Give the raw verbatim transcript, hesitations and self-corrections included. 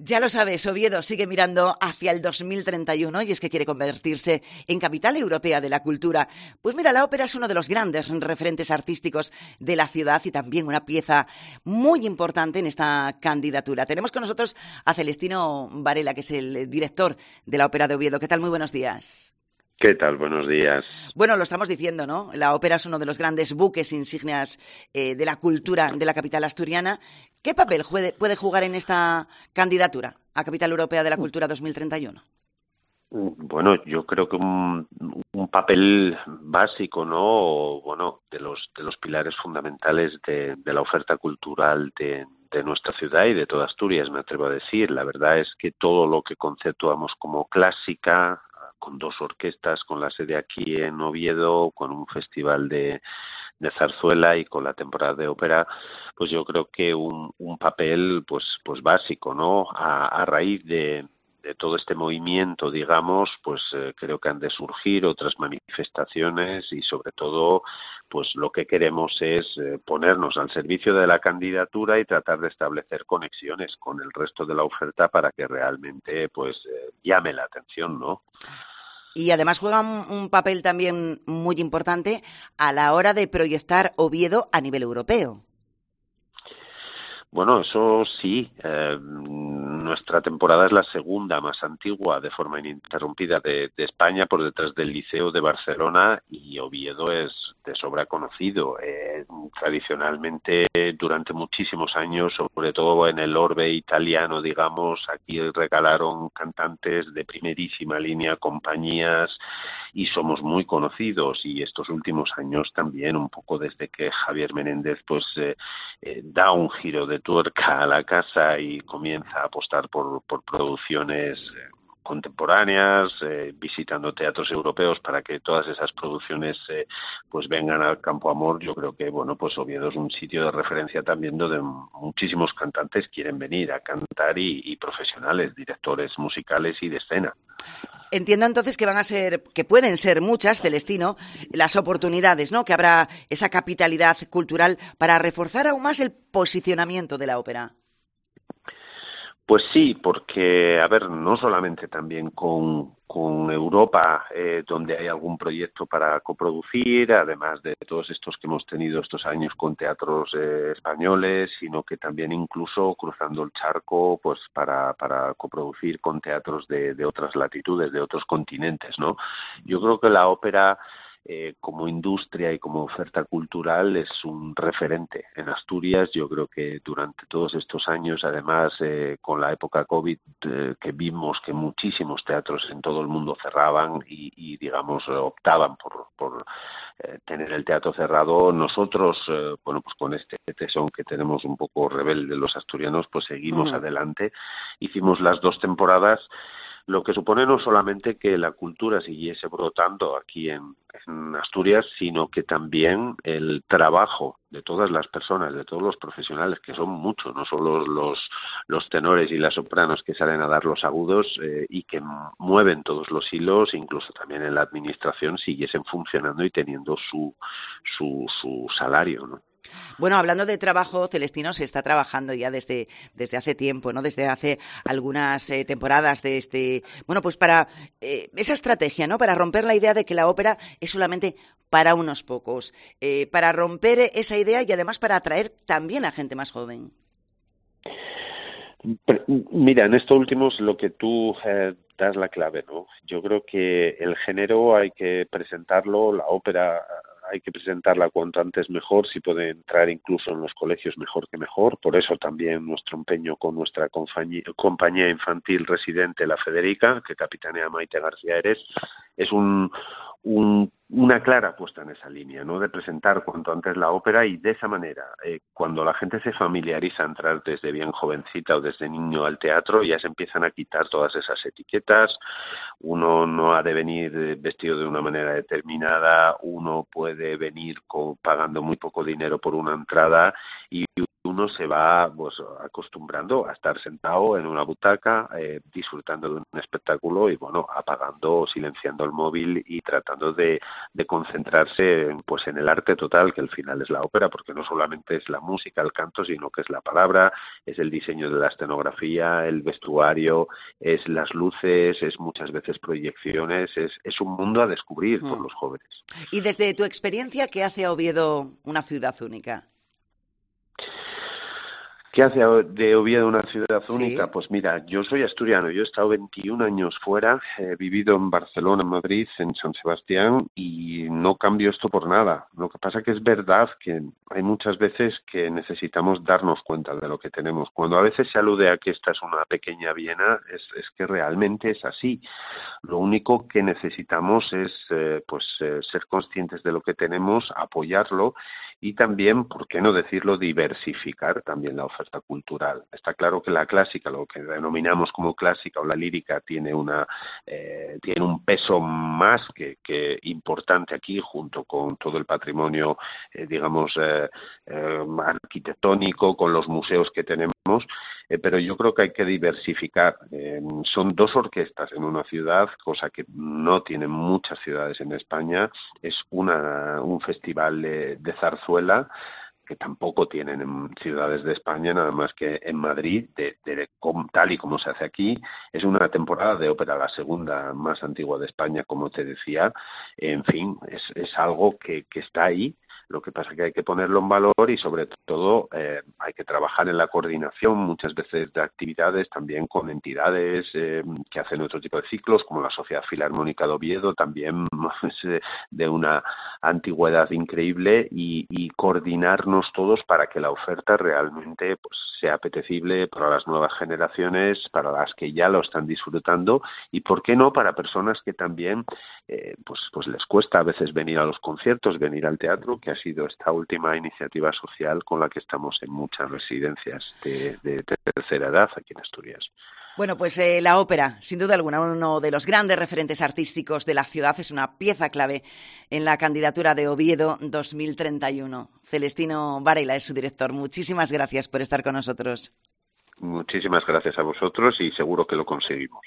Ya lo sabes, Oviedo sigue mirando hacia el dos mil treinta y uno y es que quiere convertirse en capital europea de la cultura. Pues mira, la ópera es uno de los grandes referentes artísticos de la ciudad y también una pieza muy importante en esta candidatura. Tenemos con nosotros a Celestino Varela, que es el director de la Ópera de Oviedo. ¿Qué tal? Muy buenos días. ¿Qué tal? Buenos días. Bueno, lo estamos diciendo, ¿no? La ópera es uno de los grandes buques insignias eh, de la cultura de la capital asturiana. ¿Qué papel puede, puede jugar en esta candidatura a Capital Europea de la Cultura dos mil treinta y uno? Bueno, yo creo que un, un papel básico, ¿no? Bueno, de los de los pilares fundamentales de, de la oferta cultural de, de nuestra ciudad y de toda Asturias, me atrevo a decir. La verdad es que todo lo que conceptuamos como clásica, con dos orquestas, con la sede aquí en Oviedo, con un festival de, de zarzuela y con la temporada de ópera, pues yo creo que un, un papel pues pues básico, ¿no? A, a raíz de, de todo este movimiento, digamos, pues eh, creo que han de surgir otras manifestaciones y sobre todo pues lo que queremos es eh, ponernos al servicio de la candidatura y tratar de establecer conexiones con el resto de la oferta para que realmente pues eh, llame la atención, ¿no? Y además juega un, un papel también muy importante a la hora de proyectar Oviedo a nivel europeo. Bueno, eso sí. Eh, nuestra temporada es la segunda más antigua de forma ininterrumpida de, de España, por detrás del Liceo de Barcelona, y Oviedo es de sobra conocido. Eh, tradicionalmente, durante muchísimos años, sobre todo en el orbe italiano, digamos, aquí regalaron cantantes de primerísima línea, compañías, y somos muy conocidos. Y estos últimos años también, un poco desde que Javier Menéndez pues eh, eh, da un giro de tuerca a la casa y comienza a apostar por, por producciones eh, contemporáneas, eh, visitando teatros europeos para que todas esas producciones eh, pues vengan al Campo Amor. Yo creo que bueno, pues Oviedo es un sitio de referencia también donde muchísimos cantantes quieren venir a cantar y, y profesionales, directores musicales y de escena. Entiendo entonces que van a ser, que pueden ser muchas, Celestino, las oportunidades, ¿no? Que habrá esa capitalidad cultural para reforzar aún más el posicionamiento de la ópera. Pues sí, porque, a ver, no solamente también con, con Europa, eh, donde hay algún proyecto para coproducir, además de todos estos que hemos tenido estos años con teatros eh, españoles, sino que también incluso cruzando el charco, pues para, para coproducir con teatros de, de otras latitudes, de otros continentes, ¿no? Yo creo que la ópera, Eh, como industria y como oferta cultural, es un referente en Asturias. Yo creo que durante todos estos años, además eh, con la época COVID, eh, que vimos que muchísimos teatros en todo el mundo cerraban y, y digamos, optaban por, por eh, tener el teatro cerrado, nosotros, eh, bueno, pues con este tesón que tenemos un poco rebelde los asturianos, pues seguimos Uh-huh. adelante. Hicimos las dos temporadas, lo que supone no solamente que la cultura siguiese brotando aquí en, en Asturias, sino que también el trabajo de todas las personas, de todos los profesionales, que son muchos, no solo los, los tenores y las sopranos que salen a dar los agudos eh, y que mueven todos los hilos, incluso también en la administración, siguiesen funcionando y teniendo su, su, su salario, ¿no? Bueno, hablando de trabajo, Celestino, se está trabajando ya desde, desde hace tiempo, ¿no? Desde hace algunas eh, temporadas de este... Bueno, pues para eh, esa estrategia, ¿no? Para romper la idea de que la ópera es solamente para unos pocos, eh, para romper esa idea y además para atraer también a gente más joven. Mira, en esto último es lo que tú eh, das la clave, ¿no? Yo creo que el género hay que presentarlo, la ópera hay que presentarla cuanto antes mejor, si puede entrar incluso en los colegios mejor que mejor. Por eso también nuestro empeño con nuestra compañía, compañía infantil residente, la Federica, que capitanea Maite García Eres, es un, un, una clara puesta en esa línea, ¿no? De presentar cuanto antes la ópera y de esa manera, eh, cuando la gente se familiariza a entrar desde bien jovencita o desde niño al teatro, ya se empiezan a quitar todas esas etiquetas. Uno no ha de venir vestido de una manera determinada, uno puede venir con, pagando muy poco dinero por una entrada y uno se va pues acostumbrando a estar sentado en una butaca, eh, disfrutando de un espectáculo y bueno, apagando o silenciando el móvil y tratando de, de concentrarse pues en el arte total, que al final es la ópera, porque no solamente es la música, el canto, sino que es la palabra, es el diseño de la escenografía, el vestuario, es las luces, es muchas veces proyecciones, es, es un mundo a descubrir por los jóvenes. Y desde tu experiencia, ¿qué hace a Oviedo una ciudad única? ¿Qué hace de Oviedo una ciudad única? ¿Sí? Pues mira, yo soy asturiano, yo he estado veintiún años fuera, he vivido en Barcelona, en Madrid, en San Sebastián y no cambio esto por nada. Lo que pasa que es verdad que hay muchas veces que necesitamos darnos cuenta de lo que tenemos. Cuando a veces se alude a que esta es una pequeña Viena, es, es que realmente es así. Lo único que necesitamos es eh, pues eh, ser conscientes de lo que tenemos, apoyarlo y también, ¿por qué no decirlo?, diversificar también la oferta cultural. Está claro que la clásica, lo que denominamos como clásica o la lírica, tiene una eh, tiene un peso más que, que importante aquí, junto con todo el patrimonio, eh, digamos, eh, eh, arquitectónico, con los museos que tenemos, eh, pero yo creo que hay que diversificar. Eh, son dos orquestas en una ciudad, cosa que no tienen muchas ciudades en España. Es una un festival de, de zarzuela, que tampoco tienen en ciudades de España, nada más que en Madrid, de, de, com, tal y como se hace aquí. Es una temporada de ópera, la segunda más antigua de España, como te decía. En fin, es, es algo que, que está ahí. Lo que pasa es que hay que ponerlo en valor y sobre todo eh, hay que trabajar en la coordinación muchas veces de actividades también con entidades eh, que hacen otro tipo de ciclos, como la Sociedad Filarmónica de Oviedo, también es de una antigüedad increíble, y, y coordinarnos todos para que la oferta realmente pues sea apetecible para las nuevas generaciones, para las que ya lo están disfrutando y, ¿por qué no?, para personas que también eh, pues, pues les cuesta a veces venir a los conciertos, venir al teatro, que ha sido esta última iniciativa social con la que estamos en muchas residencias de, de tercera edad aquí en Asturias. Bueno, pues eh, la ópera, sin duda alguna, uno de los grandes referentes artísticos de la ciudad, es una pieza clave en la candidatura de Oviedo dos mil treinta y uno. Celestino Varela es su director. Muchísimas gracias por estar con nosotros. Muchísimas gracias a vosotros y seguro que lo conseguimos.